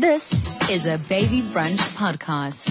This is a Baby Brunch podcast.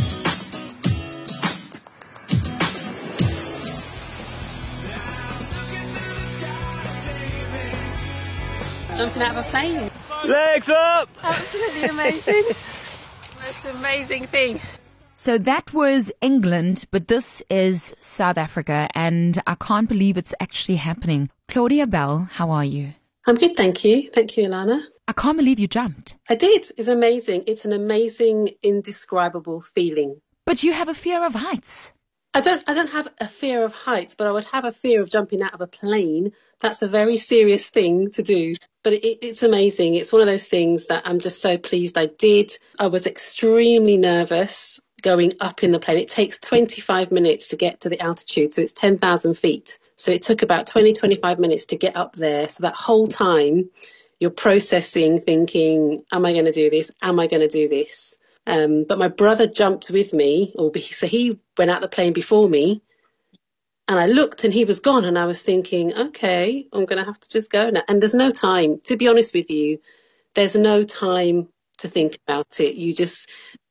Jumping out of a plane. Legs up! Absolutely amazing. Most amazing thing. So that was England, but this is South Africa, and I can't believe it's actually happening. Claudia Bell, how are you? I'm good, thank you. Thank you, Ilana. I can't believe you jumped. I did. It's amazing. It's an amazing, indescribable feeling. But you have a fear of heights. I don't have a fear of heights, but I would have a fear of jumping out of a plane. That's a very serious thing to do. But it's amazing. It's one of those things that I'm just so pleased I did. I was extremely nervous going up in the plane. It takes 25 minutes to get to the altitude, so it's 10,000 feet. So it took about 25 minutes to get up there. So that whole time you're processing, thinking, am I going to do this? Am I going to do this? But my brother jumped with me, so he went out the plane before me, and I looked and he was gone, and I was thinking, okay, I'm going to have to just go now. And there's no time, to be honest with you, there's no time to think about it.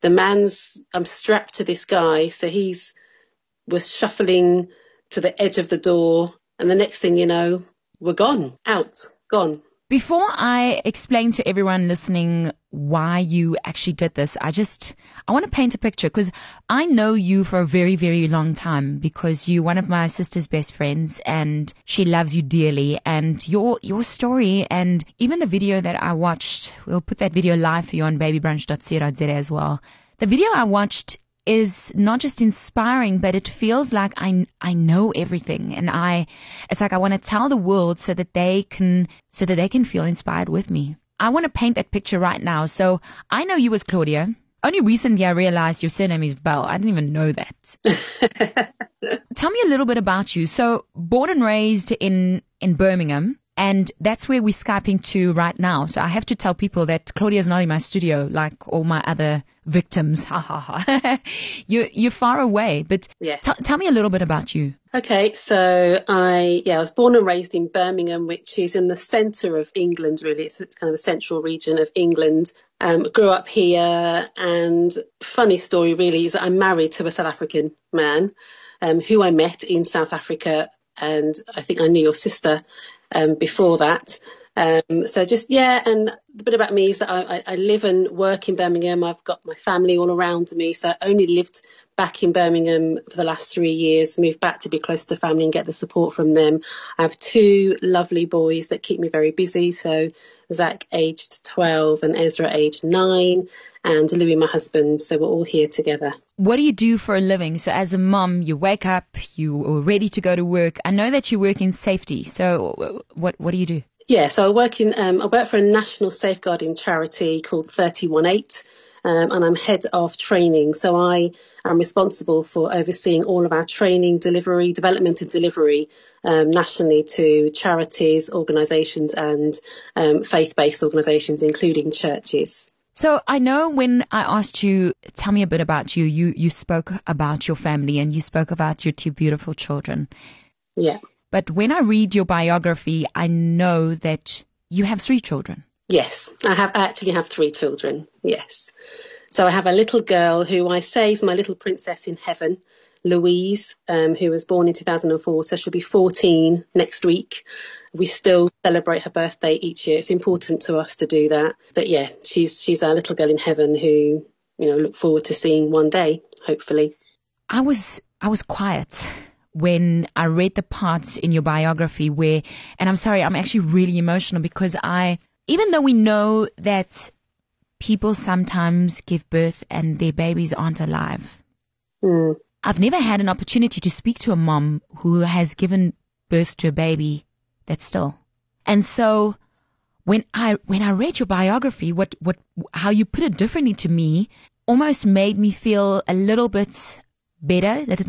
I'm strapped to this guy, so was shuffling to the edge of the door, and the next thing you know, we're gone. Before I explain to everyone listening why you actually did this, I want to paint a picture, because I know you for a very, very long time, because you're one of my sister's best friends and she loves you dearly, and your story and even the video that I watched, we'll put that video live for you on babybrunch.co.za as well. The video I watched is not just inspiring, but it feels like I know everything, and it's like I want to tell the world so that they can feel inspired with me. I want to paint that picture right now. So I know you as Claudia. Only recently I realized your surname is Bell. I didn't even know that. Tell me a little bit about you. So born and raised in Birmingham. And that's where we're Skyping to right now. So I have to tell people that Claudia's not in my studio like all my other victims. Ha ha ha. You're far away, but yeah. Tell me a little bit about you. Okay, so I was born and raised in Birmingham, which is in the centre of England, really. It's kind of the central region of England. Grew up here, and funny story really is that I'm married to a South African man who I met in South Africa, and I think I knew your sister before that. And a bit about me is that I live and work in Birmingham. I've got my family all around me, so I only lived back in Birmingham for the last 3 years, moved back to be close to family and get the support from them. I have 2 lovely boys that keep me very busy, so Zach aged 12 and Ezra aged 9, and Louis, my husband, so we're all here together. What do you do for a living? So as a mom, you wake up, you are ready to go to work. I know that you work in safety, so what do you do? Yeah, so I work for a national safeguarding charity called 318, and I'm head of training. So I am responsible for overseeing all of our training delivery, development and delivery nationally to charities, organisations and faith-based organisations, including churches. So I know when I asked you, tell me a bit about you, you spoke about your family and you spoke about your 2 beautiful children. Yeah. But when I read your biography, I know that you have 3 children. Yes, I actually have 3 children, yes. So I have a little girl who I say is my little princess in heaven, Louise, who was born in 2004, so she'll be 14 next week. We still celebrate her birthday each year. It's important to us to do that. But yeah, she's our little girl in heaven who, look forward to seeing one day, hopefully. I was quiet when I read the parts in your biography where, and I'm sorry, I'm actually really emotional because even though we know that people sometimes give birth and their babies aren't alive, I've never had an opportunity to speak to a mom who has given birth to a baby that's still. And so when I read your biography, how you put it differently to me almost made me feel a little bit better, that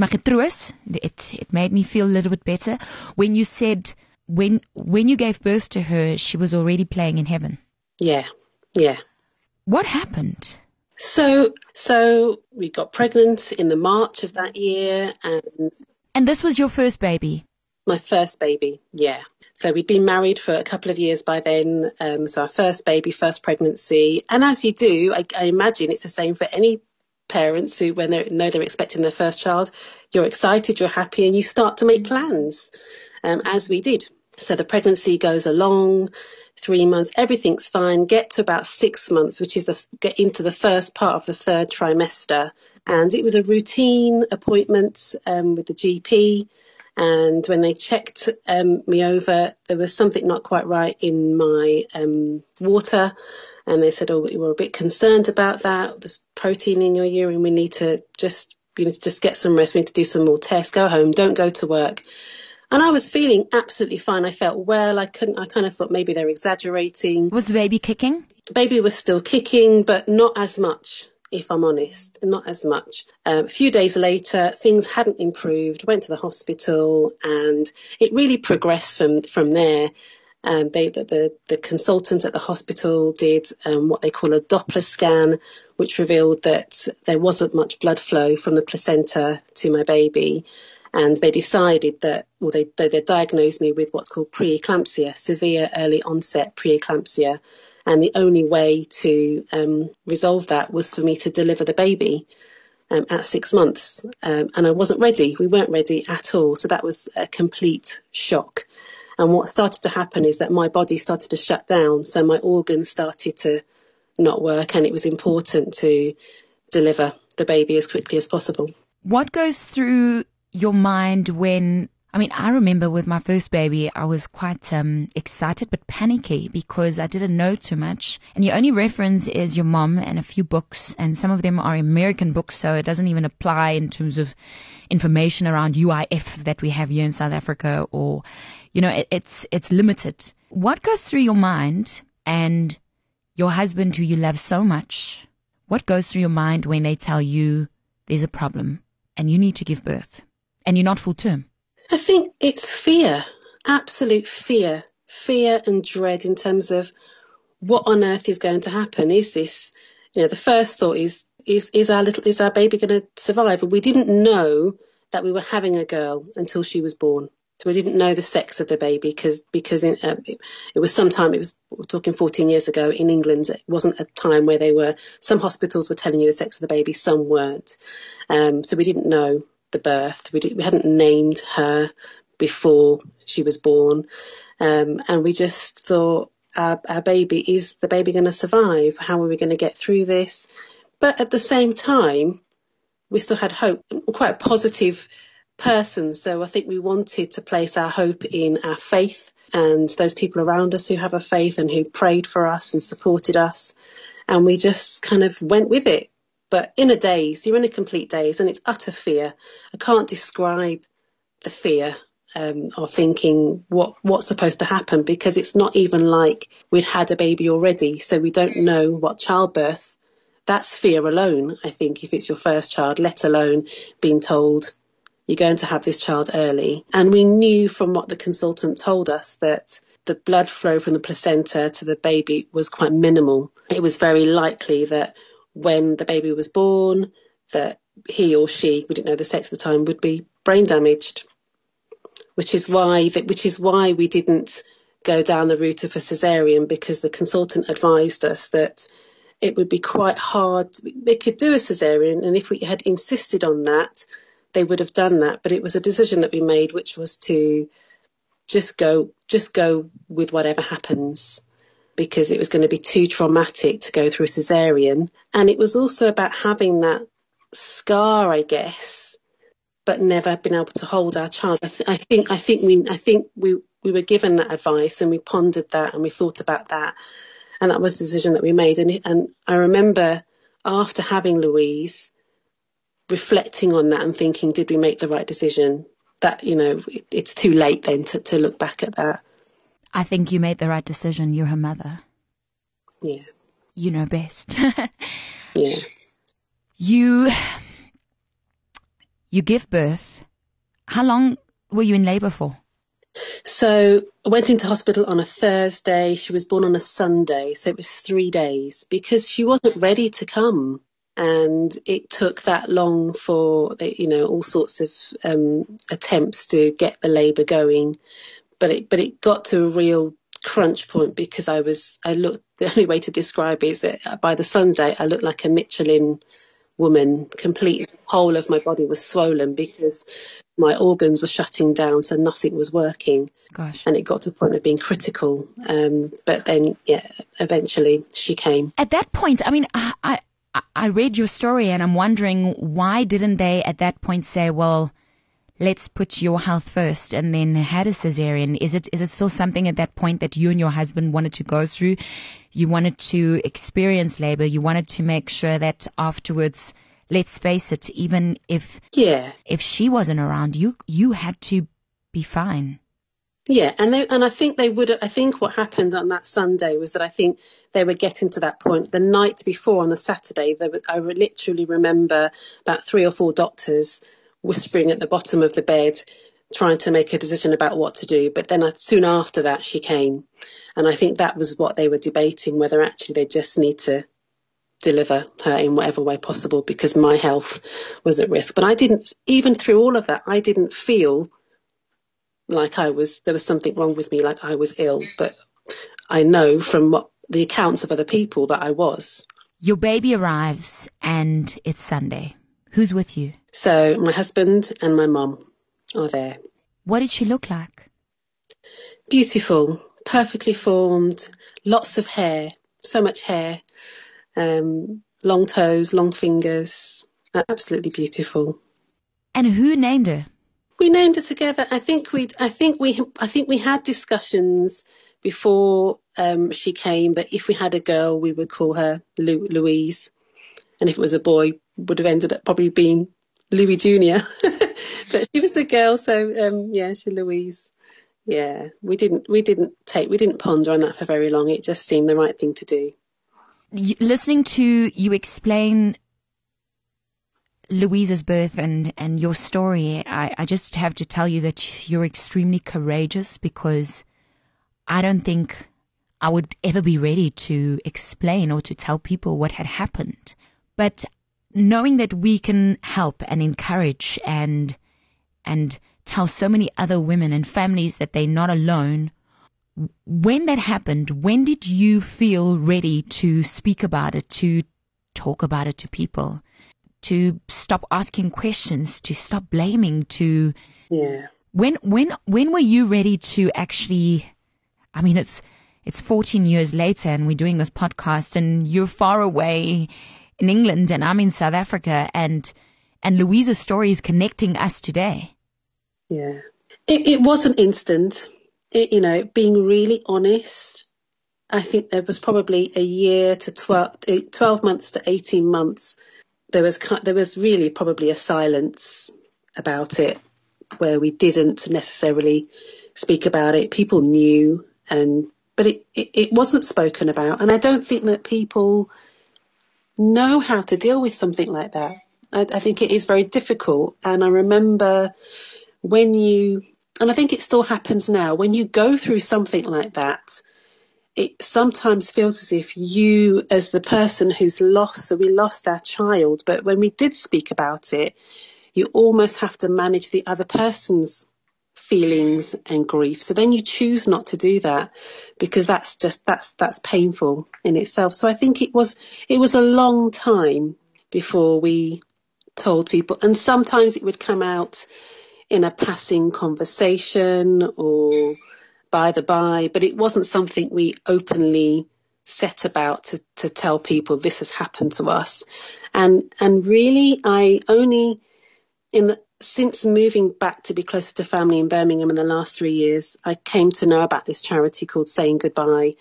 it made me feel a little bit better when you said when you gave birth to her, she was already playing in heaven. Yeah. What happened? So we got pregnant in the March of that year, and this was your first baby? My first baby, yeah. So we'd been married for a couple of years by then. So our first baby, first pregnancy. And as you do, I imagine it's the same for any parents who, when they know they're expecting their first child, you're excited, you're happy, and you start to make plans, as we did. So the pregnancy goes along, 3 months, everything's fine, get to about 6 months, which is get into the first part of the third trimester. And it was a routine appointment with the GP. And when they checked me over, there was something not quite right in my water. And they said, oh, we were a bit concerned about that. There's protein in your urine. We need to just get some rest. We need to do some more tests. Go home. Don't go to work. And I was feeling absolutely fine. I felt well. I kind of thought maybe they're exaggerating. Was the baby kicking? The baby was still kicking, but not as much, if I'm honest, not as much. A few days later, things hadn't improved. Went to the hospital, and it really progressed from there. The consultants at the hospital did what they call a Doppler scan, which revealed that there wasn't much blood flow from the placenta to my baby. And they decided that, well, they diagnosed me with what's called preeclampsia, severe early onset preeclampsia. And the only way to resolve that was for me to deliver the baby at 6 months. And I wasn't ready. We weren't ready at all. So that was a complete shock. And what started to happen is that my body started to shut down. So my organs started to not work. And it was important to deliver the baby as quickly as possible. What goes through your mind when, I remember with my first baby, I was quite excited but panicky because I didn't know too much. And your only reference is your mom and a few books, and some of them are American books, so it doesn't even apply in terms of information around UIF that we have here in South Africa, or, it's limited. What goes through your mind, and your husband who you love so much, what goes through your mind when they tell you there's a problem and you need to give birth and you're not full term? I think it's fear, absolute fear and dread in terms of what on earth is going to happen. Is this, the first thought is our baby going to survive? And we didn't know that we were having a girl until she was born. So we didn't know the sex of the baby because it was we're talking 14 years ago in England. It wasn't a time where some hospitals were telling you the sex of the baby, some weren't. So we didn't know the birth. We hadn't named her before she was born. And we just thought, our baby, is the baby going to survive? How are we going to get through this? But at the same time, we still had hope. We're quite a positive person, so I think we wanted to place our hope in our faith and those people around us who have a faith and who prayed for us and supported us. And we just kind of went with it. But in a daze, you're in a complete daze, and it's utter fear. I can't describe the fear of thinking what's supposed to happen, because it's not even like we'd had a baby already, so we don't know what childbirth. That's fear alone, I think, if it's your first child, let alone being told you're going to have this child early. And we knew from what the consultant told us that the blood flow from the placenta to the baby was quite minimal. It was very likely that when the baby was born, that he or she, we didn't know the sex at the time, would be brain damaged, which is why we didn't go down the route of a cesarean, because the consultant advised us that it would be quite hard. They could do a cesarean, and if we had insisted on that, they would have done that. But it was a decision that we made, which was to just go with whatever happens, because it was going to be too traumatic to go through a cesarean. And it was also about having that scar, I guess, but never been able to hold our child. I think we were given that advice, and we pondered that, and we thought about that, and that was the decision that we made. And I remember after having Louise, reflecting on that and thinking, did we make the right decision? That, it's too late then to look back at that. I think you made the right decision. You're her mother. Yeah. You know best. Yeah. You give birth. How long were you in labour for? So I went into hospital on a Thursday. She was born on a Sunday. So it was 3 days, because she wasn't ready to come. And it took that long for, all sorts of attempts to get the labour going. but it got to a real crunch point because the only way to describe it is that by the Sunday I looked like a Michelin woman. Completely, the whole of my body was swollen because my organs were shutting down, so nothing was working. Gosh. And it got to a point of being critical. But then, eventually she came. At that point, I mean, I read your story and I'm wondering, why didn't they at that point say, well, let's put your health first and then had a cesarean? Is it still something at that point that you and your husband wanted to go through? You wanted to experience labor. You wanted to make sure that afterwards, let's face it, even if she wasn't around, you had to be fine. Yeah, and I think they would. I think what happened on that Sunday was that I think they were getting to that point. The night before, on the Saturday, I literally remember about 3 or 4 doctors whispering at the bottom of the bed, trying to make a decision about what to do. But then soon after that, she came, and I think that was what they were debating, whether actually they just need to deliver her in whatever way possible because my health was at risk. But I didn't, even through all of that, I didn't feel like there was something wrong with me, like I was ill. But I know from the accounts of other people that I was. Your baby arrives and it's Sunday. Who's with you? So my husband and my mum are there. What did she look like? Beautiful, perfectly formed, lots of hair, so much hair, long toes, long fingers, absolutely beautiful. And who named her? We named her together. I think we had discussions before she came that if we had a girl, we would call her Louise, and if it was a boy, would have ended up probably being Louis Jr. But she was a girl, so she's Louise. Yeah, we didn't ponder on that for very long. It just seemed the right thing to do. Listening to you explain Louise's birth and your story, I just have to tell you that you're extremely courageous, because I don't think I would ever be ready to explain or to tell people what had happened. But knowing that we can help and encourage and tell so many other women and families that they're not alone, when that happened, when did you feel ready to speak about it, to talk about it to people? To stop asking questions, to stop blaming, to when were you ready to actually? I mean, it's 14 years later, and we're doing this podcast, and you're far away in England, and I'm in South Africa, and Louise's story is connecting us today. Yeah, it wasn't instant. Being really honest, I think there was probably a year to 12 months to 18 months. There was really probably a silence about it, where we didn't necessarily speak about it. People knew, but it wasn't spoken about. And I don't think that people know how to deal with something like that. I think it is very difficult. And I remember and I think it still happens now, when you go through something like that, it sometimes feels as if you, as the person who's lost, so we lost our child, but when we did speak about it, you almost have to manage the other person's feelings and grief. So then you choose not to do that, because that's painful in itself. So I think it was a long time before we told people, and sometimes it would come out in a passing conversation or by the by, but it wasn't something we openly set about to tell people this has happened to us. And really, I only, since moving back to be closer to family in Birmingham in the last 3 years, I came to know about this charity called Saying Goodbye,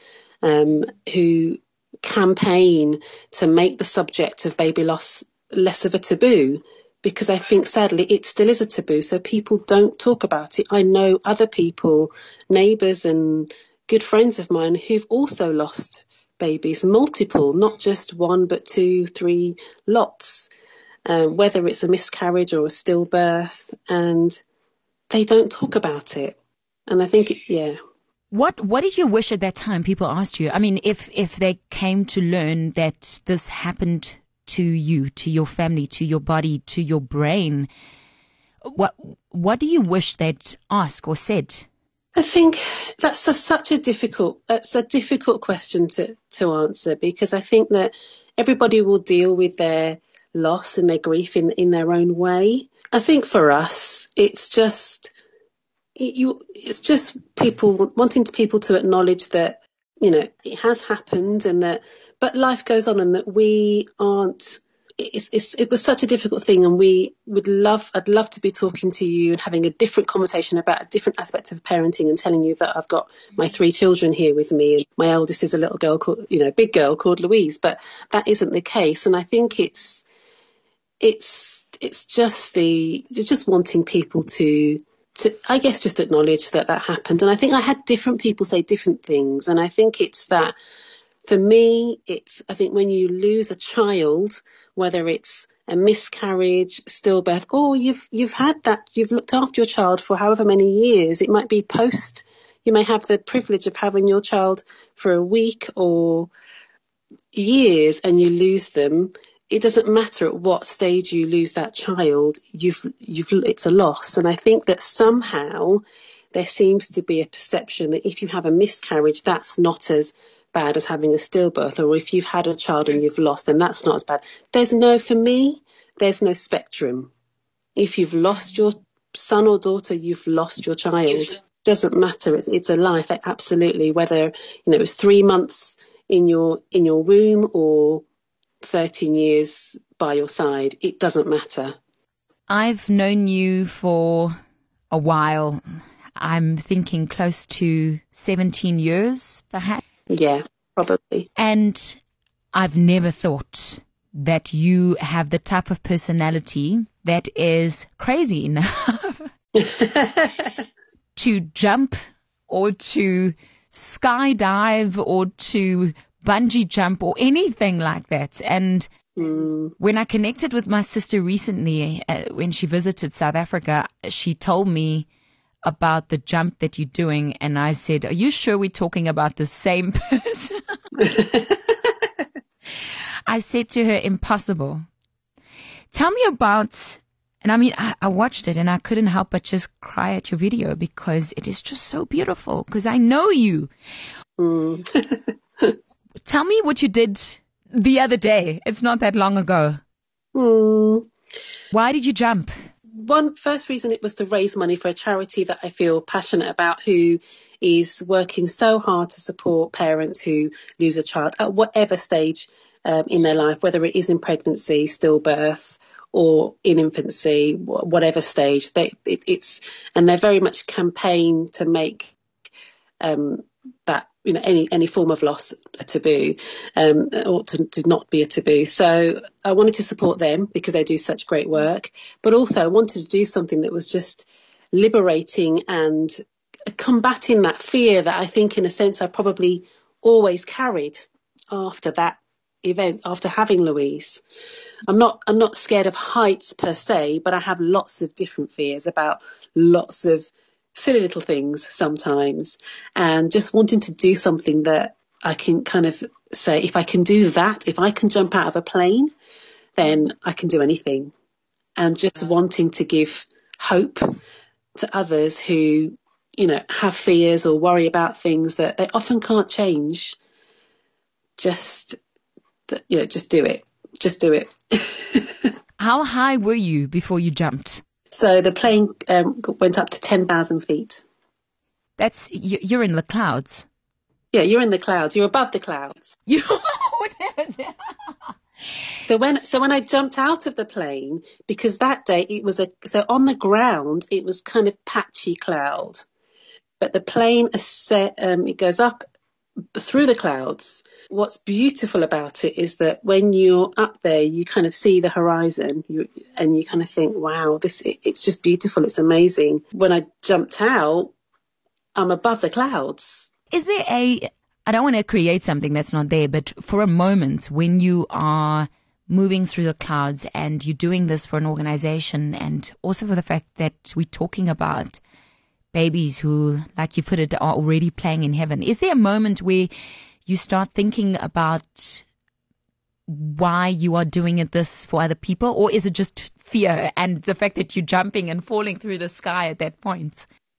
who campaign to make the subject of baby loss less of a taboo. Because I think, sadly, it still is a taboo, so people don't talk about it. I know other people, neighbours and good friends of mine, who've also lost babies, multiple, not just one, but 2, 3 lots, whether it's a miscarriage or a stillbirth, and they don't talk about it. And I think, What did you wish at that time people asked you? I mean, if they came to learn that this happened to you, to your family, to your body, to your brain, what do you wish they'd ask or said? I think such a difficult question to answer, because I think that everybody will deal with their loss and their grief in their own way. I think for us, it's just people wanting people to acknowledge that, it has happened, and that, but life goes on, and that we aren't. It was such a difficult thing, and I'd love to be talking to you and having a different conversation about a different aspect of parenting, and telling you that I've got my 3 children here with me, and my eldest is a little girl called, big girl called Louise, but that isn't the case. And I think it's just wanting people to I guess just acknowledge that happened. And I think I had different people say different things, and I think it's that for me, I think when you lose a child, whether it's a miscarriage, stillbirth, or you've had that, you've looked after your child for however many years, it might be you may have the privilege of having your child for a week or years, and you lose them. It doesn't matter at what stage you lose that child, it's a loss. And I think that somehow there seems to be a perception that if you have a miscarriage, that's not as bad as having a stillbirth, or if you've had a child and you've lost, then that's not as bad. For me, there's no spectrum. If you've lost your son or daughter, you've lost your child. Doesn't matter. It's a life, absolutely. Whether it's 3 months in your womb or 13 years by your side, it doesn't matter. I've known you for a while. I'm thinking close to 17 years, perhaps. Yeah, probably. And I've never thought that you have the type of personality that is crazy enough to jump or to skydive or to bungee jump or anything like that. And when I connected with my sister recently, when she visited South Africa, she told me about the jump that you're doing, and I said, are you sure we're talking about the same person? I said to her, impossible. Tell me about, and I mean, I watched it and I couldn't help but just cry at your video, because it is just so beautiful, because I know you. Tell me what you did the other day. It's not that long ago. Why did you jump? First reason, it was to raise money for a charity that I feel passionate about, who is working so hard to support parents who lose a child at whatever stage in their life, whether it is in pregnancy, stillbirth, or in infancy, whatever stage. And they're very much campaign to make that any form of loss a taboo, or to not be a taboo. So I wanted to support them because they do such great work, but also I wanted to do something that was just liberating and combating that fear that I think, in a sense, I probably always carried after that event, after having Louise. I'm not scared of heights per se, but I have lots of different fears about lots of silly little things sometimes, and just wanting to do something that I can kind of say, if I can do that, if I can jump out of a plane, then I can do anything. And just wanting to give hope to others who, have fears or worry about things that they often can't change. Just do it. Just do it. How high were you before you jumped? So the plane went up to 10,000 feet. You're in the clouds. Yeah, you're in the clouds. You're above the clouds. So when I jumped out of the plane, because that day so on the ground it was kind of patchy cloud, but the plane it goes up through the clouds. What's beautiful about it is that when you're up there, you kind of see the horizon, and you kind of think, wow, it's just beautiful. It's amazing. When I jumped out, I'm above the clouds. Is there I don't want to create something that's not there, but for a moment when you are moving through the clouds and you're doing this for an organization, and also for the fact that we're talking about babies who, like you put it, are already playing in heaven, is there a moment where you start thinking about why you are doing this for other people, or is it just fear and the fact that you're jumping and falling through the sky at that point?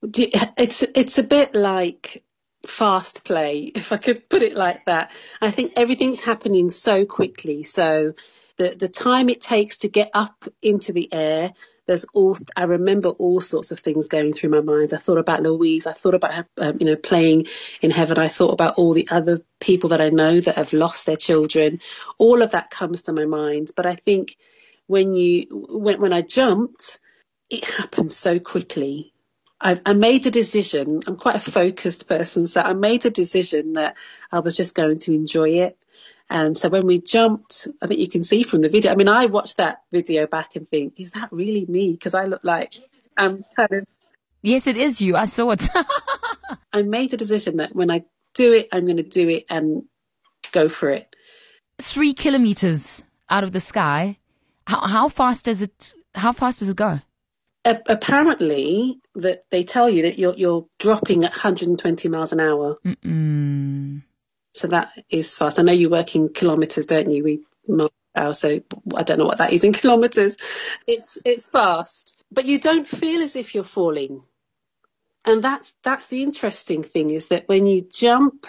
It's a bit like fast play, if I could put it like that. I think everything's happening so quickly. So the time it takes to get up into the air, I remember all sorts of things going through my mind. I thought about Louise. I thought about her, playing in heaven. I thought about all the other people that I know that have lost their children. All of that comes to my mind. But I think when I jumped, it happened so quickly. I made a decision. I'm quite a focused person, so I made a decision that I was just going to enjoy it. And so when we jumped, I think you can see from the video, I mean, I watched that video back and think, is that really me? Because I look like I'm kind of... Yes, it is you. I saw it. I made a decision that when I do it, I'm going to do it and go for it. 3 kilometers out of the sky. How fast does it go? Apparently, that they tell you that you're dropping at 120 miles an hour. So that is fast. I know you work in kilometres, don't you? We miles, so I don't know what that is in kilometres. It's fast, but you don't feel as if you're falling, and that's the interesting thing, is that when you jump,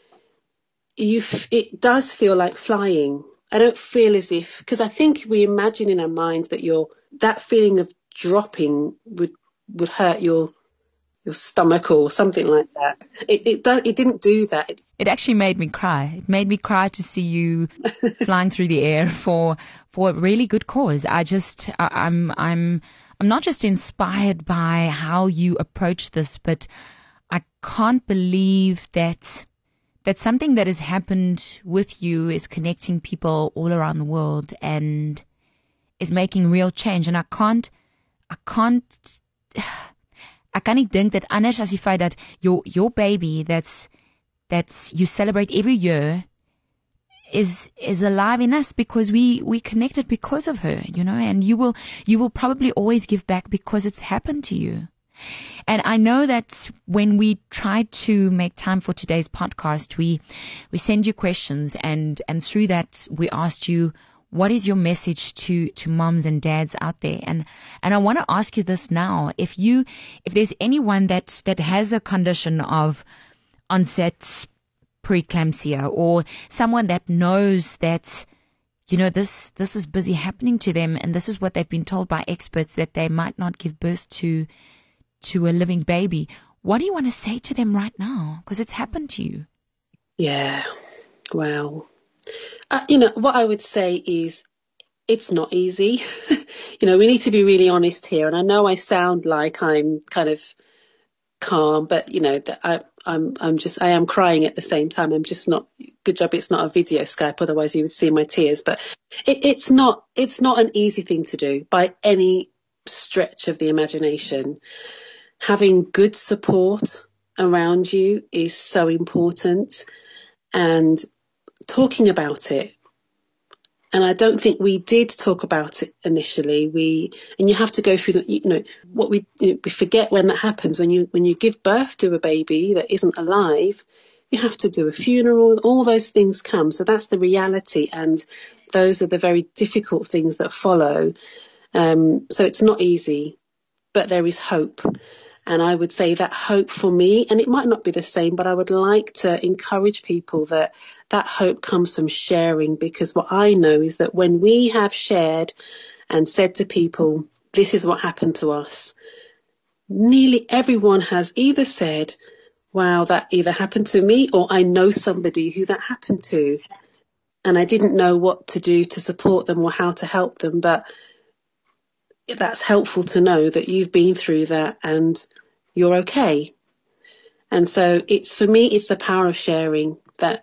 it does feel like flying. I don't feel as if, because I think we imagine in our minds that that feeling of dropping would hurt your stomach or something like that. It didn't do that. It actually made me cry. It made me cry to see you flying through the air for a really good cause. I'm not just inspired by how you approach this, but I can't believe that something that has happened with you is connecting people all around the world and is making real change. And I can't nie dink dat anders as die feit dat your baby that's you celebrate every year is alive in us, because we connected because of her, and you will probably always give back because it's happened to you. And I know that when we tried to make time for today's podcast, we send you questions, and through that we asked you, what is your message to moms and dads out there? And I want to ask you this now. If there's anyone that has a condition of onset preeclampsia, or someone that knows that, this is busy happening to them, and this is what they've been told by experts, that they might not give birth to a living baby, what do you want to say to them right now? Because it's happened to you. Yeah. Wow. What I would say is it's not easy. We need to be really honest here. And I know I sound like I'm kind of calm, but I am crying at the same time. I'm just not. Good job it's not a video Skype, otherwise you would see my tears. But it's not an easy thing to do by any stretch of the imagination. Having good support around you is so important, and talking about it. And I don't think we did talk about it initially. And you have to go through we forget when that happens. When you give birth to a baby that isn't alive, you have to do a funeral. All those things come. So that's the reality, and those are the very difficult things that follow. So it's not easy, but there is hope. And I would say that hope for me, and it might not be the same, but I would like to encourage people that hope comes from sharing, because what I know is that when we have shared and said to people, this is what happened to us, nearly everyone has either said, wow, that either happened to me, or I know somebody who that happened to, and I didn't know what to do to support them or how to help them, but that's helpful to know that you've been through that and you're okay. And so for me, it's the power of sharing that,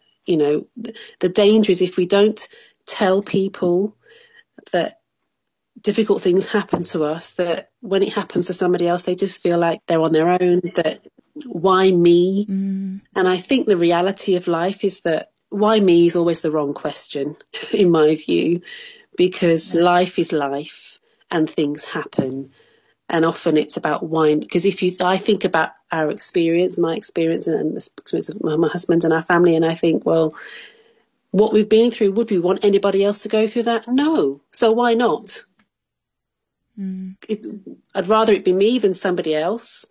the danger is if we don't tell people that difficult things happen to us, that when it happens to somebody else, they just feel like they're on their own, that why me? And I think the reality of life is that why me is always the wrong question, in my view, because life is life. And things happen, and often it's about why. Because I think about our experience, my experience, and the experience of my husband and our family, and I think, well, what we've been through, would we want anybody else to go through that? No. So why not? I'd rather it be me than somebody else,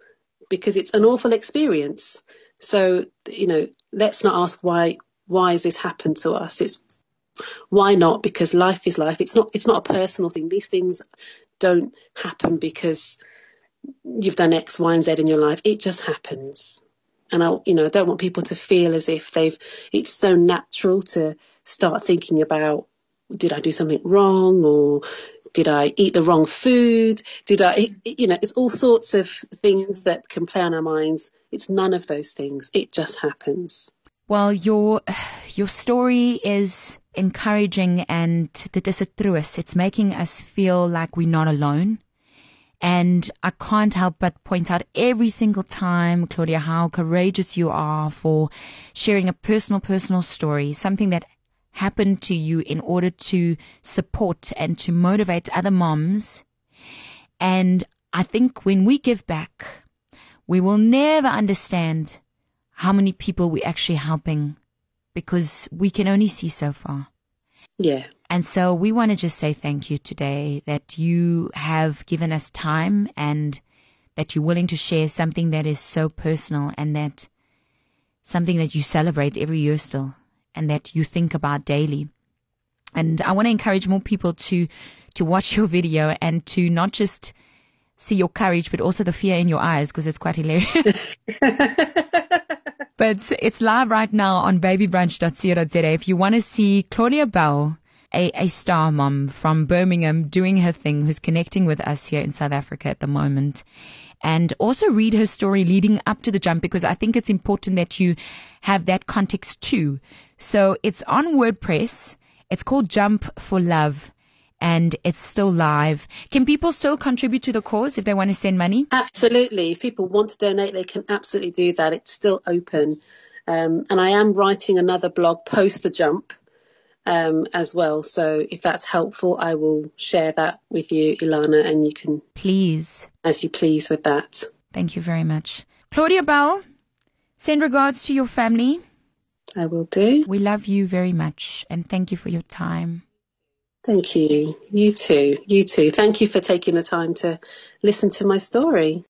because it's an awful experience. So, let's not ask why has this happened to us? It's why not? Because life is life. It's not a personal thing. These things don't happen because you've done X, Y, and Z in your life. It just happens. And I don't want people to feel as if it's so natural to start thinking about, did I do something wrong, or did I eat the wrong food? It's all sorts of things that can play on our minds. It's none of those things. It just happens. Well, your story is encouraging, and dit is 'n troos. It's making us feel like we're not alone. And I can't help but point out every single time, Claudia, how courageous you are for sharing a personal story, something that happened to you in order to support and to motivate other moms. And I think when we give back, we will never understand how many people we're actually helping, because we can only see so far. Yeah. And so we want to just say thank you today that you have given us time, and that you're willing to share something that is so personal, and that something that you celebrate every year still, and that you think about daily. And I want to encourage more people to watch your video, and to not just see your courage, but also the fear in your eyes, because it's quite hilarious. But it's live right now on babybrunch.co.za. If you want to see Claudia Bell, a star mom from Birmingham, doing her thing, who's connecting with us here in South Africa at the moment, and also read her story leading up to the jump, because I think it's important that you have that context too. So it's on WordPress. It's called Jump for Love, and it's still live. Can people still contribute to the cause if they want to send money? Absolutely. If people want to donate, they can absolutely do that. It's still open. And I am writing another blog post the jump as well. So if that's helpful, I will share that with you, Ilana, and you can... Please. As you please with that. Thank you very much. Claudia Bell, send regards to your family. I will do. We love you very much, and thank you for your time. Thank you. You too. Thank you for taking the time to listen to my story.